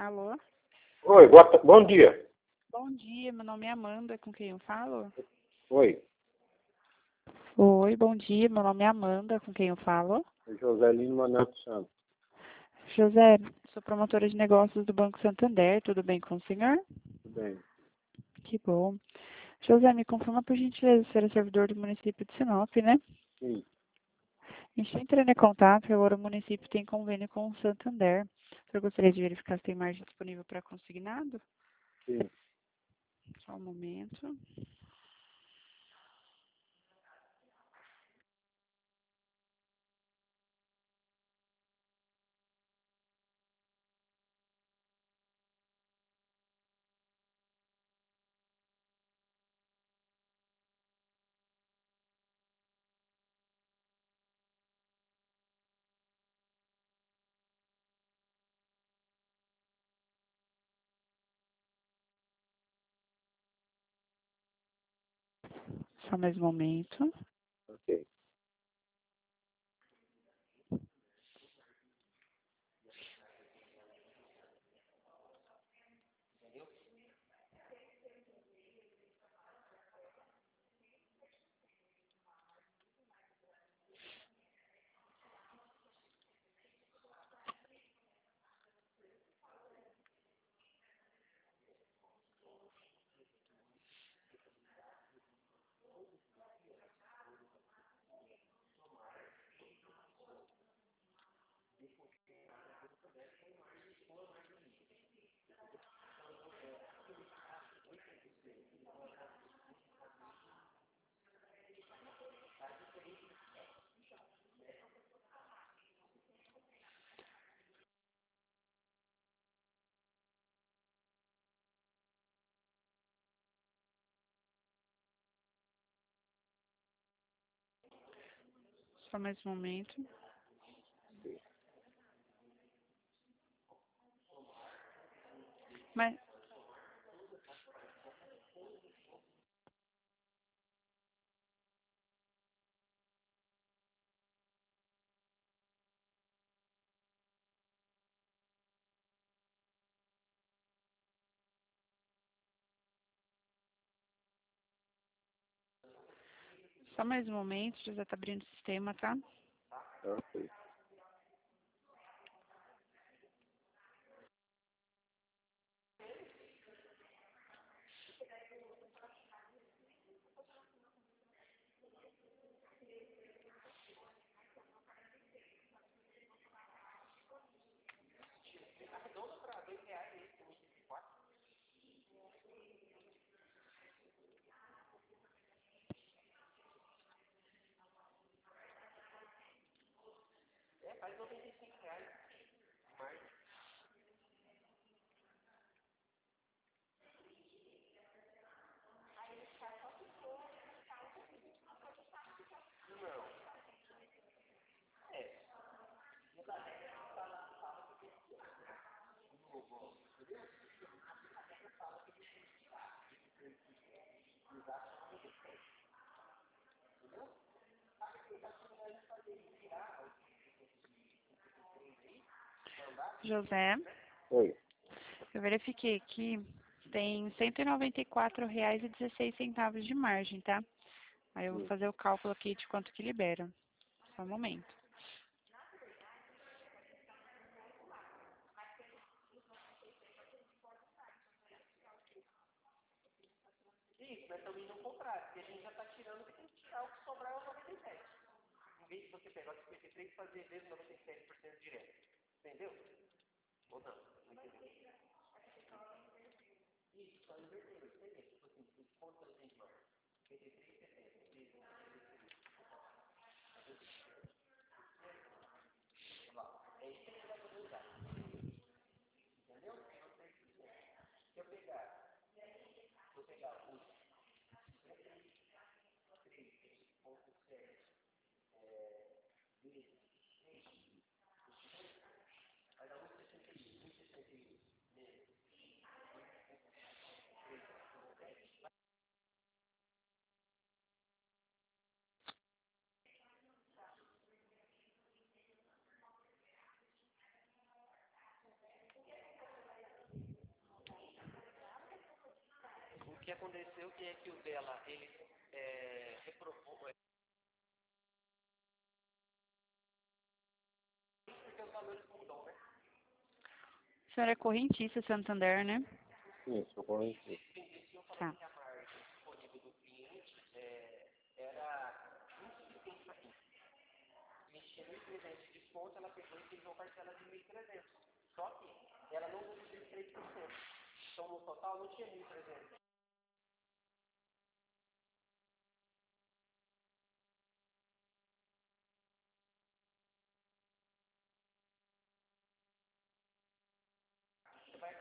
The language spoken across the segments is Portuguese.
Alô? Oi, bom dia. Bom dia, meu nome é Amanda, com quem eu falo? Oi, Oi, bom dia, meu nome é Amanda, com quem eu falo? José Lino Neto Santos. José, sou promotora de negócios do Banco Santander, tudo bem com o senhor? Tudo bem? Que bom. José, me confirma por gentileza, você é servidor do município de Sinop, né? Sim, A gente está entrando em contato, porque agora o município tem convênio com o Santander. Eu gostaria de verificar se tem margem disponível para consignado? sim. Só um momento. Só mais um momento. Ok. Só mais um momento. Mas, só mais um momento, José está abrindo o sistema, tá? Ok. José, Oi. eu verifiquei aqui, tem R$ 194,16 de margem, tá? Aí eu vou Sim. fazer o cálculo aqui de quanto que libera. Só um momento. aconteceu que é que o dela, ele reprovou, porque os valores mudam, né? O senhor é correntista Santander, né? Sim, sou correntista. Tá. Que a margem disponível do cliente era insuficiente para quem tinha 1.300 de desconto, ela pegou e fez uma parcela de 1.300. Só que ela não reduziu 3%. Então, no total, não tinha 1.300. Você vai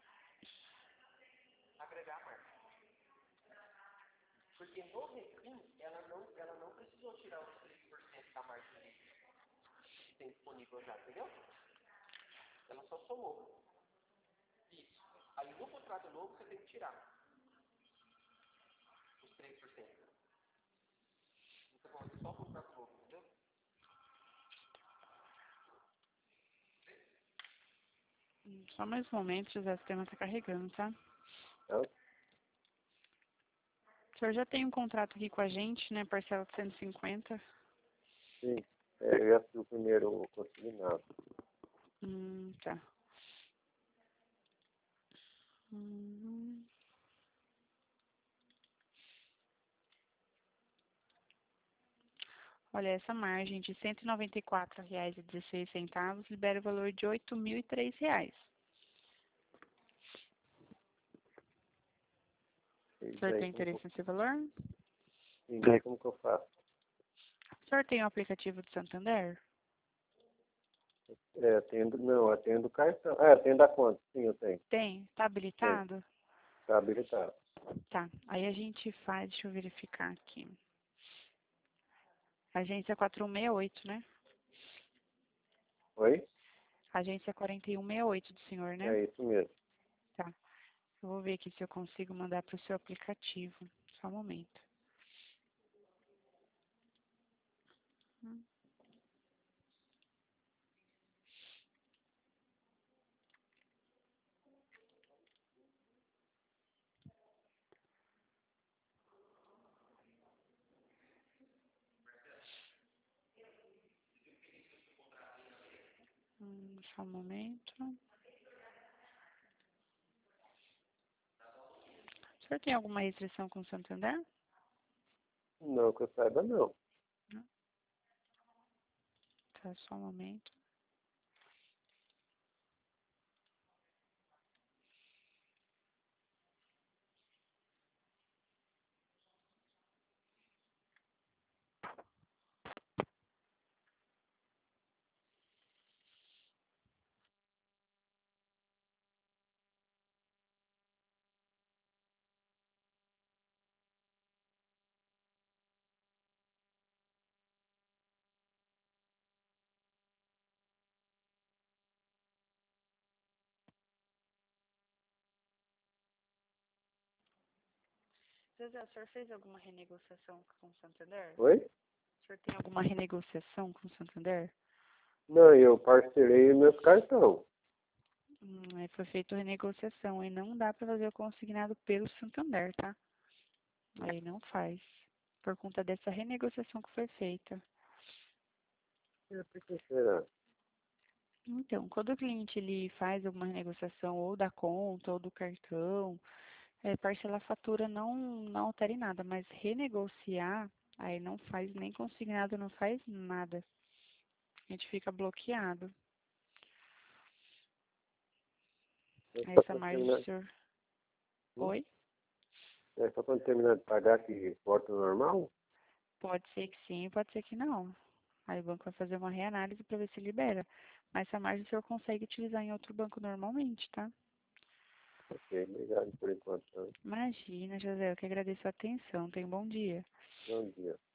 agregar a margem. Porque no refim, ela não precisou tirar os 3% da margem que tem disponível já, entendeu? Ela só somou. Isso. Aí no contrato novo você tem que tirar os 3%. Então vamos fazer só o contrato novo, entendeu? Só mais um momento, José, o sistema está carregando, tá? Tá? O senhor já tem um contrato aqui com a gente, né? Parcela de 150. Sim. Eu já fui o primeiro consignado. Tá. Uhum. Olha, essa margem de R$ 194,16 libera o valor de R$ 8.003. O senhor tem interesse nesse valor? E daí como que eu faço? O senhor tem o aplicativo do Santander? Atendo o cartão. Atendo a conta. Sim, eu tenho. Tem? Está habilitado? Tá habilitado. Tá. Aí a gente faz, deixa eu verificar aqui. Agência 4168, né? Oi? Agência 4168 do senhor, né? É isso mesmo. Tá. Eu vou ver aqui se eu consigo mandar para o seu aplicativo. Só um momento. Só um momento. O senhor tem alguma restrição com o Santander? Não, que eu saiba, não. Não. Tá, só um momento. José, o senhor fez alguma renegociação com o Santander? Oi? O senhor tem alguma renegociação com o Santander? Não, eu parcelei meus cartões. Aí foi feita a renegociação e não dá para fazer o consignado pelo Santander, tá? Aí não faz. Por conta dessa renegociação que foi feita. Por que será? Então, quando o cliente ele faz alguma renegociação ou da conta ou do cartão, parcelar a fatura não altera em nada, mas renegociar, aí não faz nem consignado, não faz nada. A gente fica bloqueado. É Aí só essa quando margem do terminar, senhor. hum? Oi? É só quando terminar de pagar que volta ao normal? Pode ser que sim, pode ser que não. Aí o banco vai fazer uma reanálise para ver se libera. Mas essa margem o senhor consegue utilizar em outro banco normalmente, tá? Ok, obrigado por enquanto. Tá? Imagina, José, eu que agradeço a atenção. Tenha um bom dia. Bom dia.